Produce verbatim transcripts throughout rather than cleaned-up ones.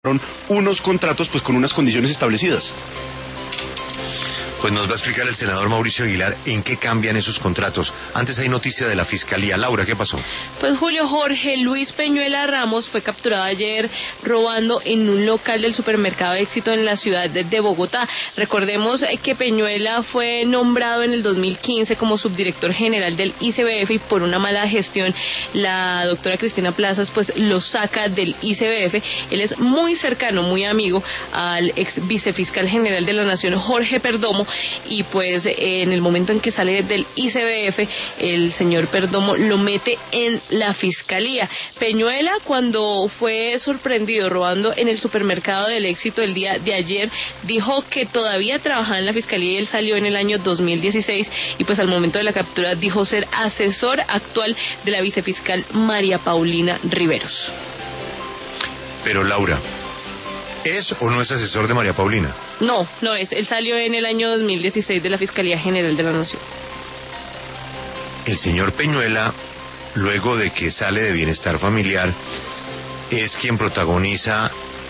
unos contratos pues con unas condiciones establecidas. Pues nos va a explicar el senador Mauricio Aguilar en qué cambian esos contratos. Antes hay noticia de la Fiscalía. Laura, ¿qué pasó? Pues Julio Jorge Luis Peñuela Ramos fue capturado ayer robando en un local del supermercado Éxito en la ciudad de, de Bogotá. Recordemos que Peñuela fue nombrado en el dos mil quince como subdirector general del I C B F y por una mala gestión la doctora Cristina Plazas pues lo saca del I C B F. Él es muy cercano, muy amigo al ex vicefiscal general de la Nación Jorge Perdomo, y pues en el momento en que sale del I C B F el señor Perdomo lo mete en la fiscalía. Peñuela, cuando fue sorprendido robando en el supermercado del Éxito el día de ayer, dijo que todavía trabajaba en la fiscalía y él salió en el año dos mil dieciséis y pues al momento de la captura dijo ser asesor actual de la vicefiscal María Paulina Riveros. Pero Laura, ¿es o no es asesor de María Paulina? No, no es. Él salió en el año dos mil dieciséis de la Fiscalía General de la Nación. El señor Peñuela, luego de que sale de Bienestar Familiar, es quien protagoniza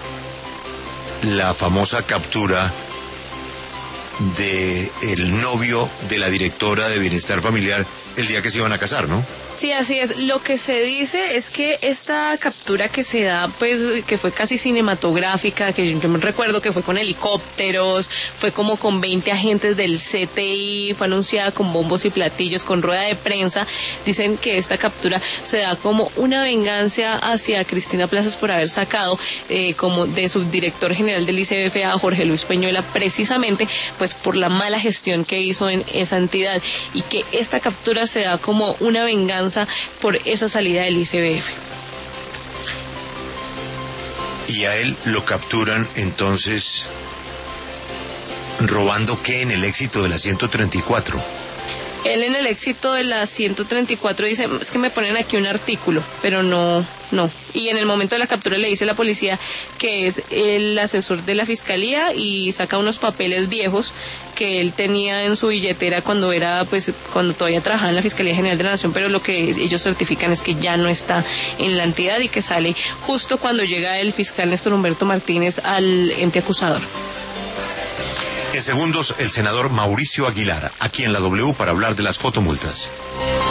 la famosa captura de el novio de la directora de Bienestar Familiar el día que se iban a casar, ¿no? Sí, así es. Lo que se dice es que esta captura que se da, pues, que fue casi cinematográfica, que yo, yo me recuerdo que fue con helicópteros, fue como con veinte agentes del C T I, fue anunciada con bombos y platillos, con rueda de prensa. Dicen que esta captura se da como una venganza hacia Cristina Plazas por haber sacado eh, como de subdirector general del I C B F a Jorge Luis Peñuela, precisamente pues por la mala gestión que hizo en esa entidad, y que esta captura se da como una venganza por esa salida del I C B F. Y a él lo capturan entonces robando ¿qué? En el Éxito de la ciento treinta y cuatro. Él en el Éxito de la ciento treinta y cuatro dice, es que me ponen aquí un artículo, pero no, no. Y en el momento de la captura le dice a la policía que es el asesor de la fiscalía y saca unos papeles viejos que él tenía en su billetera cuando era, pues, cuando todavía trabajaba en la Fiscalía General de la Nación, pero lo que ellos certifican es que ya no está en la entidad y que sale justo cuando llega el fiscal Néstor Humberto Martínez al ente acusador. En segundos, el senador Mauricio Aguilar, aquí en la W para hablar de las fotomultas.